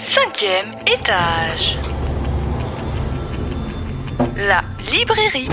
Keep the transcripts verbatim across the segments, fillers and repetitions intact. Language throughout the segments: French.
Cinquième étage. La librairie.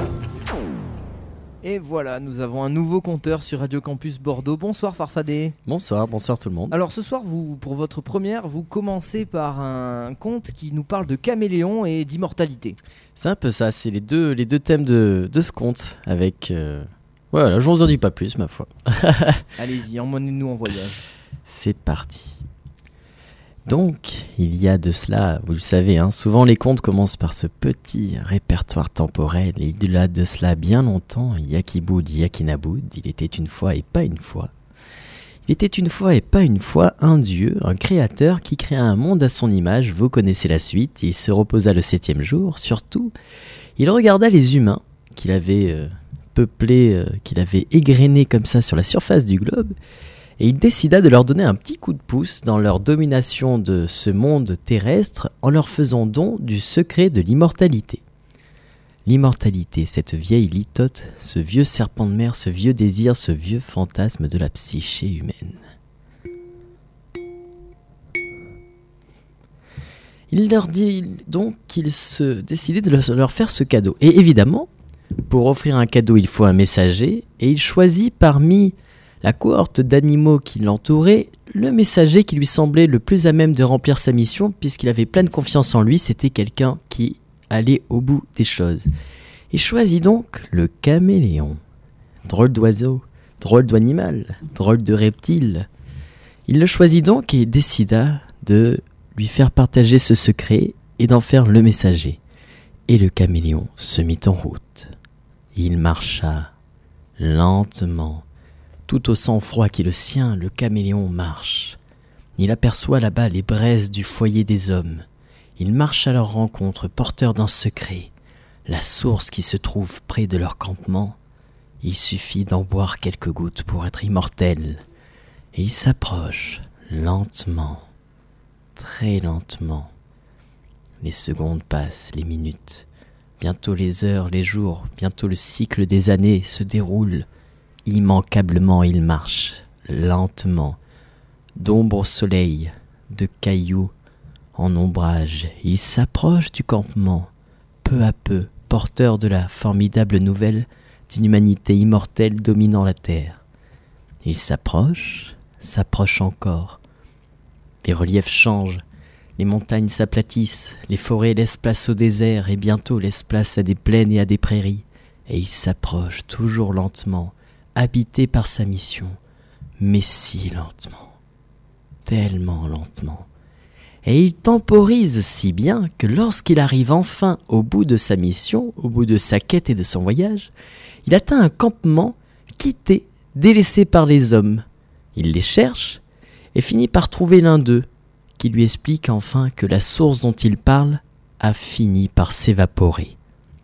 Et voilà, nous avons un nouveau compteur sur Radio Campus Bordeaux. Bonsoir Farfadé. Bonsoir, bonsoir tout le monde. Alors ce soir, vous, pour votre première, vous commencez par un conte qui nous parle de caméléon et d'immortalité. C'est un peu ça, c'est les deux, les deux thèmes de, de ce conte avec... Euh... Voilà, je vous en dis pas plus ma foi. Allez-y, emmenez-nous en voyage. C'est parti. Donc, il y a de cela, vous le savez, hein, souvent les contes commencent par ce petit répertoire temporel. Et il y a de cela bien longtemps, Yakiboud, Yakinaboud, il était une fois et pas une fois. Il était une fois et pas une fois un dieu, un créateur qui créa un monde à son image. Vous connaissez la suite, il se reposa le septième jour. Surtout, il regarda les humains qu'il avait euh, peuplés, euh, qu'il avait égrenés comme ça sur la surface du globe. Et il décida de leur donner un petit coup de pouce dans leur domination de ce monde terrestre en leur faisant don du secret de l'immortalité. L'immortalité, cette vieille litote, ce vieux serpent de mer, ce vieux désir, ce vieux fantasme de la psyché humaine. Il leur dit donc qu'il se décidait de leur faire ce cadeau. Et évidemment, pour offrir un cadeau, il faut un messager, et il choisit parmi la cohorte d'animaux qui l'entouraient, le messager qui lui semblait le plus à même de remplir sa mission, puisqu'il avait pleine confiance en lui, c'était quelqu'un qui allait au bout des choses. Il choisit donc le caméléon. Drôle d'oiseau, drôle d'animal, drôle de reptile. Il le choisit donc et décida de lui faire partager ce secret et d'en faire le messager. Et le caméléon se mit en route. Il marcha lentement. Tout au sang-froid qui est le sien, le caméléon marche. Il aperçoit là-bas les braises du foyer des hommes. Il marche à leur rencontre, porteur d'un secret, la source qui se trouve près de leur campement. Il suffit d'en boire quelques gouttes pour être immortel. Et il s'approche, lentement, très lentement. Les secondes passent, les minutes. Bientôt les heures, les jours, bientôt le cycle des années se déroule. Immanquablement il marche, lentement, d'ombre au soleil, de cailloux en ombrage. Il s'approche du campement, peu à peu, porteur de la formidable nouvelle d'une humanité immortelle dominant la terre. Il s'approche, s'approche encore. Les reliefs changent, les montagnes s'aplatissent, les forêts laissent place au désert et bientôt laissent place à des plaines et à des prairies. Et il s'approche toujours lentement, habité par sa mission, mais si lentement, tellement lentement. Et il temporise si bien que lorsqu'il arrive enfin au bout de sa mission, au bout de sa quête et de son voyage, il atteint un campement quitté, délaissé par les hommes. Il les cherche et finit par trouver l'un d'eux, qui lui explique enfin que la source dont il parle a fini par s'évaporer.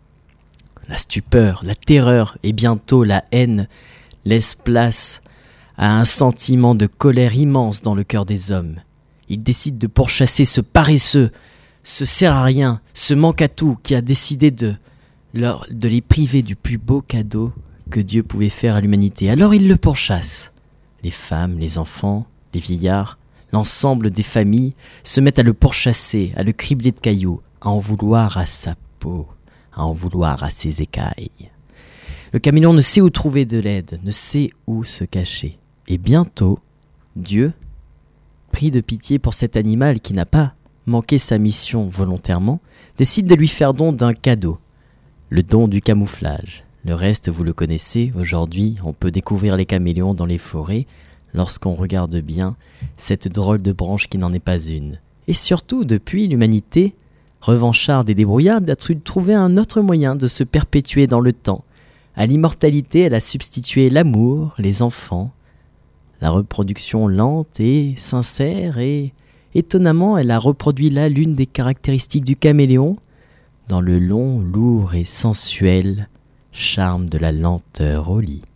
La stupeur, la terreur et bientôt la haine laisse place à un sentiment de colère immense dans le cœur des hommes. Ils décident de pourchasser ce paresseux, ce sert-à-rien, ce manque-à-tout qui a décidé de, leur, de les priver du plus beau cadeau que Dieu pouvait faire à l'humanité. Alors ils le pourchassent. Les femmes, les enfants, les vieillards, l'ensemble des familles se mettent à le pourchasser, à le cribler de cailloux, à en vouloir à sa peau, à en vouloir à ses écailles. Le caméléon ne sait où trouver de l'aide, ne sait où se cacher. Et bientôt, Dieu, pris de pitié pour cet animal qui n'a pas manqué sa mission volontairement, décide de lui faire don d'un cadeau, le don du camouflage. Le reste, vous le connaissez, aujourd'hui, on peut découvrir les caméléons dans les forêts lorsqu'on regarde bien cette drôle de branche qui n'en est pas une. Et surtout, depuis, l'humanité, revancharde et débrouillarde, a trouvé un autre moyen de se perpétuer dans le temps. À l'immortalité, elle a substitué l'amour, les enfants, la reproduction lente et sincère, et étonnamment, elle a reproduit là l'une des caractéristiques du caméléon, dans le long, lourd et sensuel charme de la lenteur au lit.